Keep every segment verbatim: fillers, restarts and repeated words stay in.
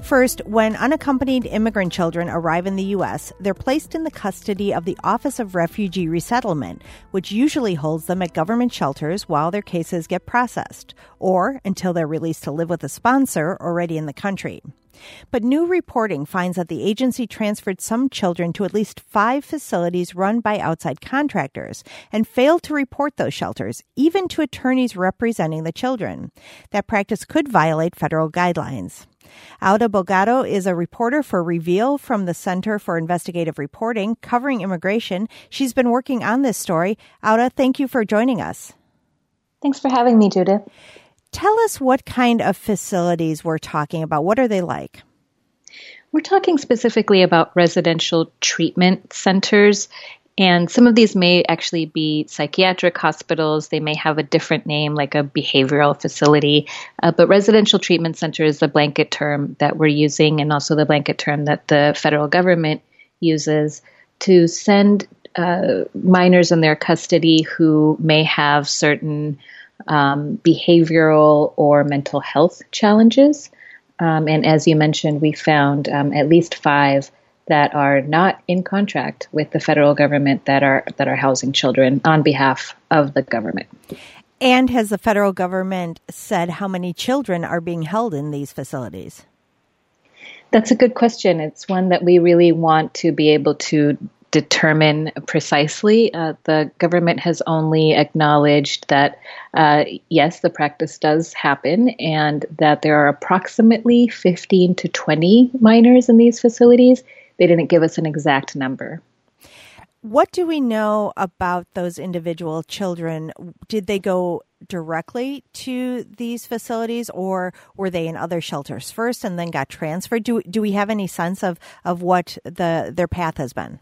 First, when unaccompanied immigrant children arrive in the U S, they're placed in the custody of the Office of Refugee Resettlement, which usually holds them at government shelters while their cases get processed, or until they're released to live with a sponsor already in the country. But new reporting finds that the agency transferred some children to at least five facilities run by outside contractors and failed to report those shelters, even to attorneys representing the children. That practice could violate federal guidelines. Auda Bogado is a reporter for Reveal from the Center for Investigative Reporting, covering immigration. She's been working on this story. Auda, thank you for joining us. Thanks for having me, Judith. Tell us what kind of facilities we're talking about. What are they like? We're talking specifically about residential treatment centers, and some of these may actually be psychiatric hospitals. They may have a different name, like a behavioral facility, uh, but residential treatment center is the blanket term that we're using, and also the blanket term that the federal government uses to send uh, minors in their custody who may have certain Um, behavioral or mental health challenges. Um, and as you mentioned, we found um, at least five that are not in contract with the federal government that are that are housing children on behalf of the government. And has the federal government said how many children are being held in these facilities? That's a good question. It's one that we really want to be able to determine precisely. Uh, the government has only acknowledged that, uh, yes, the practice does happen and that there are approximately fifteen to twenty minors in these facilities. They didn't give us an exact number. What do we know about those individual children? Did they go directly to these facilities, or were they in other shelters first and then got transferred? Do, do we have any sense of, of what the their path has been?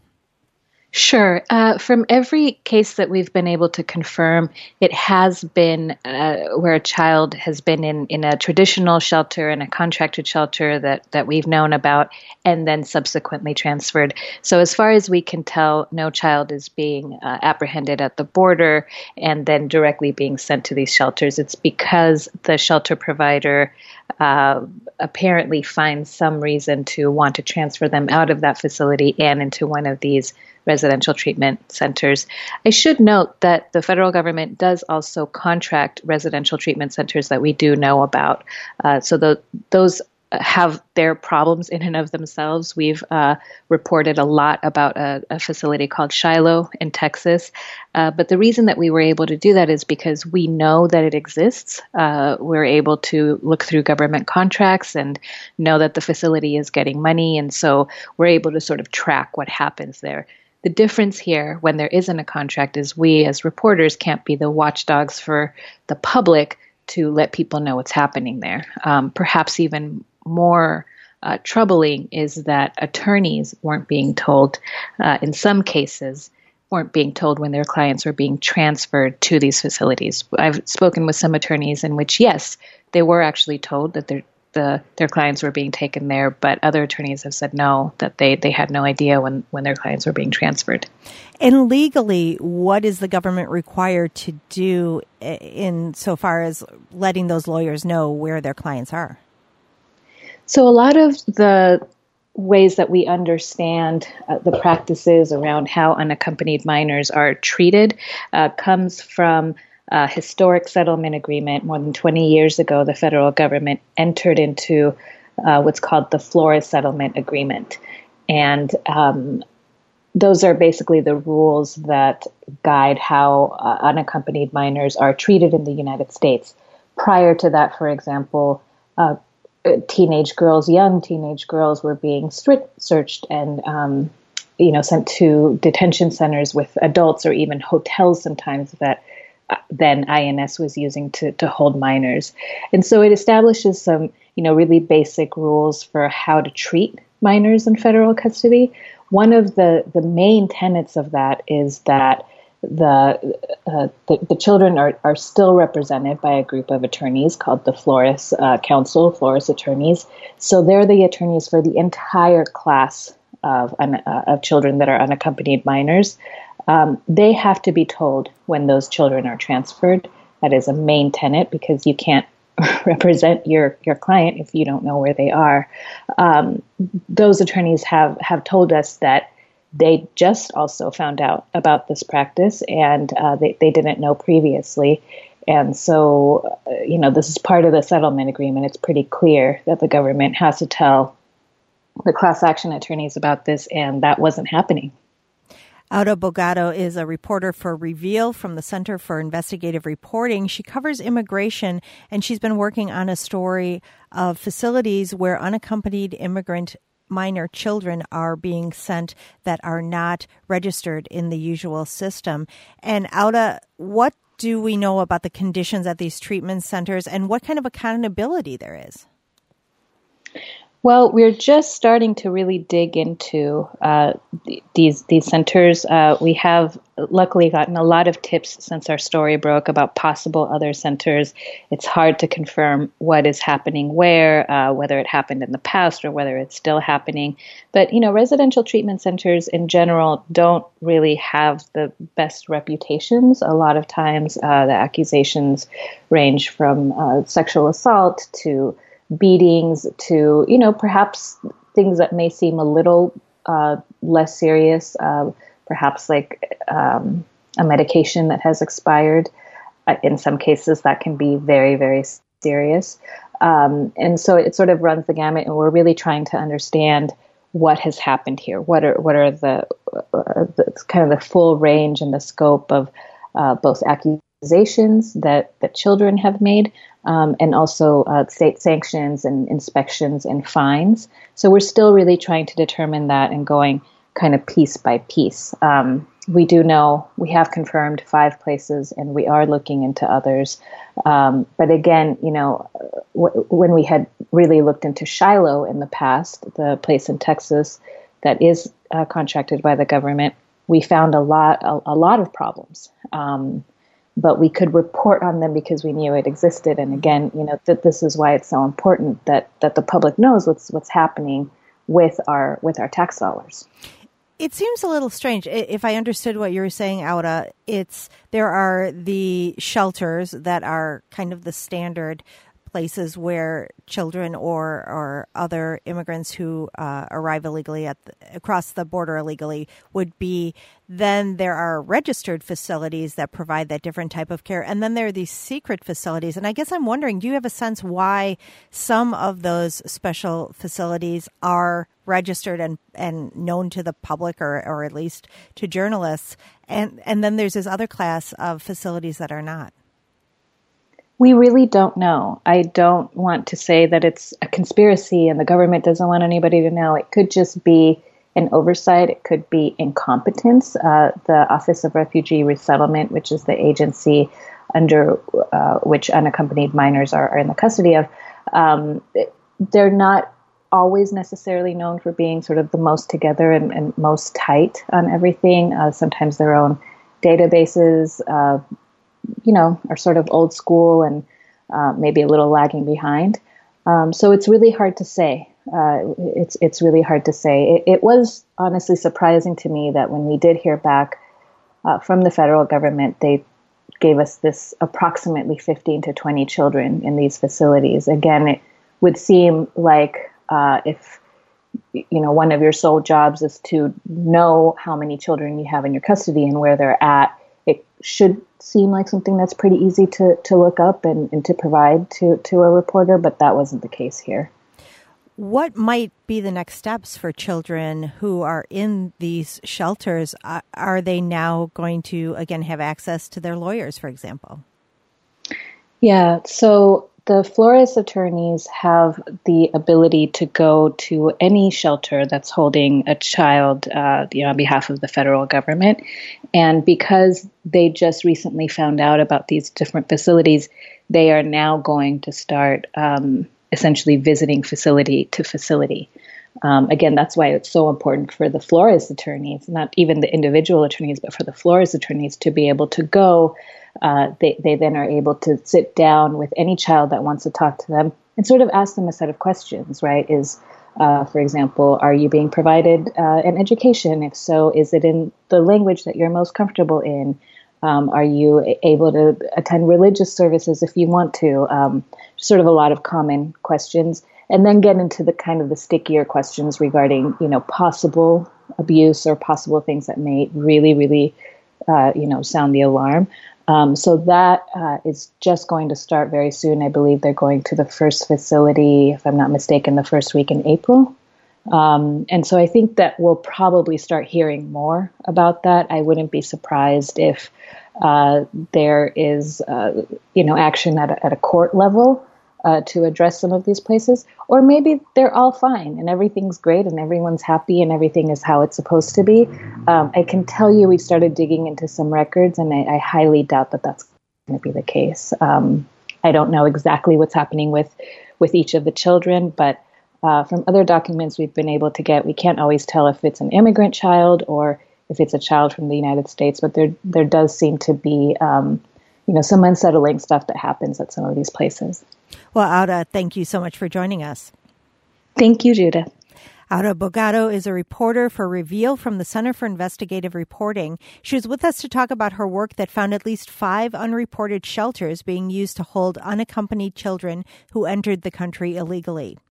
Sure. Uh, from every case that we've been able to confirm, it has been uh, where a child has been in, in a traditional shelter, in a contracted shelter that, that we've known about, and then subsequently transferred. So as far as we can tell, no child is being uh, apprehended at the border and then directly being sent to these shelters. It's because the shelter provider uh, apparently finds some reason to want to transfer them out of that facility and into one of these residential treatment centers. I should note that the federal government does also contract residential treatment centers that we do know about. Uh, so the, those have their problems in and of themselves. We've uh, reported a lot about a, a facility called Shiloh in Texas. Uh, but the reason that we were able to do that is because we know that it exists. Uh, we're able to look through government contracts and know that the facility is getting money. And so we're able to sort of track what happens there. The difference here, when there isn't a contract, is we as reporters can't be the watchdogs for the public to let people know what's happening there. Um, perhaps even more uh, troubling is that attorneys weren't being told, uh, in some cases, weren't being told when their clients were being transferred to these facilities. I've spoken with some attorneys in which, yes, they were actually told that they're The, their clients were being taken there, but other attorneys have said no, that they, they had no idea when, when their clients were being transferred. And legally, what is the government required to do in so far as letting those lawyers know where their clients are? So a lot of the ways that we understand uh, the practices around how unaccompanied minors are treated uh, comes from Uh, historic settlement agreement. More than twenty years ago, the federal government entered into uh, what's called the Flores Settlement Agreement. And um, those are basically the rules that guide how uh, unaccompanied minors are treated in the United States. Prior to that, for example, uh, teenage girls, young teenage girls were being strip searched and um, you know, sent to detention centers with adults, or even hotels sometimes that then I N S was using to, to hold minors. And so it establishes some, you know, really basic rules for how to treat minors in federal custody. One of the, the main tenets of that is that the uh, the, the children are, are still represented by a group of attorneys called the Flores uh, Council, Flores attorneys. So they're the attorneys for the entire class of, uh, of children that are unaccompanied minors. Um, they have to be told when those children are transferred. That is a main tenet, because you can't represent your, your client if you don't know where they are. Um, those attorneys have, have told us that they just also found out about this practice, and uh, they, they didn't know previously. And so, uh, you know, this is part of the settlement agreement. It's pretty clear that the government has to tell the class action attorneys about this, and that wasn't happening. Aura Bogado is a reporter for Reveal from the Center for Investigative Reporting. She covers immigration, and she's been working on a story of facilities where unaccompanied immigrant minor children are being sent that are not registered in the usual system. And Aura, what do we know about the conditions at these treatment centers and what kind of accountability there is? Well, we're just starting to really dig into uh, th- these these centers. Uh, we have luckily gotten a lot of tips since our story broke about possible other centers. It's hard to confirm what is happening where, uh, whether it happened in the past or whether it's still happening. But, you know, residential treatment centers in general don't really have the best reputations. A lot of times uh, the accusations range from uh, sexual assault to beatings to, you know, perhaps things that may seem a little uh, less serious, uh, perhaps like um, a medication that has expired. Uh, in some cases, that can be very, very serious. Um, and so it sort of runs the gamut, and we're really trying to understand what has happened here. What are what are the, uh, the kind of the full range and the scope of uh, both accusations that, that children have made, Um, and also uh, state sanctions and inspections and fines. So we're still really trying to determine that and going kind of piece by piece. Um, we do know we have confirmed five places, and we are looking into others. Um, but again, you know, w- when we had really looked into Shiloh in the past, the place in Texas that is uh, contracted by the government, we found a lot, a, a lot of problems. Um, But we could report on them because we knew it existed. And again, you know, that this is why it's so important that, that the public knows what's what's happening with our with our tax dollars. It seems a little strange. If I understood what you were saying, Aura, it's there are the shelters that are kind of the standard places where children or or other immigrants who uh, arrive illegally at the, across the border illegally would be. Then there are registered facilities that provide that different type of care. And then there are these secret facilities. And I guess I'm wondering, do you have a sense why some of those special facilities are registered and, and known to the public or, or at least to journalists? And, and then there's this other class of facilities that are not. We really don't know. I don't want to say that it's a conspiracy and the government doesn't want anybody to know. It could just be an oversight. It could be incompetence. Uh, the Office of Refugee Resettlement, which is the agency under uh, which unaccompanied minors are, are in the custody of, um, they're not always necessarily known for being sort of the most together and, and most tight on everything. Uh, sometimes their own databases, uh, you know, are sort of old school and uh, maybe a little lagging behind. Um, so it's really hard to say. Uh, it's it's really hard to say. It, it was honestly surprising to me that when we did hear back uh, from the federal government, they gave us this approximately fifteen to twenty children in these facilities. Again, it would seem like uh, if you know one of your sole jobs is to know how many children you have in your custody and where they're at, it should seem like something that's pretty easy to, to look up and, and to provide to, to a reporter, but that wasn't the case here. What might be the next steps for children who are in these shelters? Uh, are they now going to, again, have access to their lawyers, for example? Yeah, so the Flores attorneys have the ability to go to any shelter that's holding a child uh, you know, on behalf of the federal government. And because they just recently found out about these different facilities, they are now going to start um, essentially visiting facility to facility. Um, again, that's why it's so important for the Flores attorneys, not even the individual attorneys, but for the Flores attorneys to be able to go. Uh, they, they then are able to sit down with any child that wants to talk to them and sort of ask them a set of questions, right? Is, uh, for example, are you being provided uh, an education? If so, is it in the language that you're most comfortable in? Um, are you able to attend religious services if you want to? Um, sort of a lot of common questions, and then get into the kind of the stickier questions regarding, you know, possible abuse or possible things that may really, really, uh, you know, sound the alarm. Um, so that uh, is just going to start very soon. I believe they're going to the first facility, if I'm not mistaken, the first week in April. Um, and so I think that we'll probably start hearing more about that. I wouldn't be surprised if uh, there is, uh, you know, action at a, at a court level uh, to address some of these places. Or maybe they're all fine and everything's great and everyone's happy and everything is how it's supposed to be. Um, I can tell you we started digging into some records, and I, I highly doubt that that's going to be the case. Um, I don't know exactly what's happening with, with each of the children, but Uh, from other documents we've been able to get, we can't always tell if it's an immigrant child or if it's a child from the United States, but there there does seem to be, um, you know, some unsettling stuff that happens at some of these places. Well, Aura, thank you so much for joining us. Thank you, Judith. Aura Bogado is a reporter for Reveal from the Center for Investigative Reporting. She was with us to talk about her work that found at least five unreported shelters being used to hold unaccompanied children who entered the country illegally.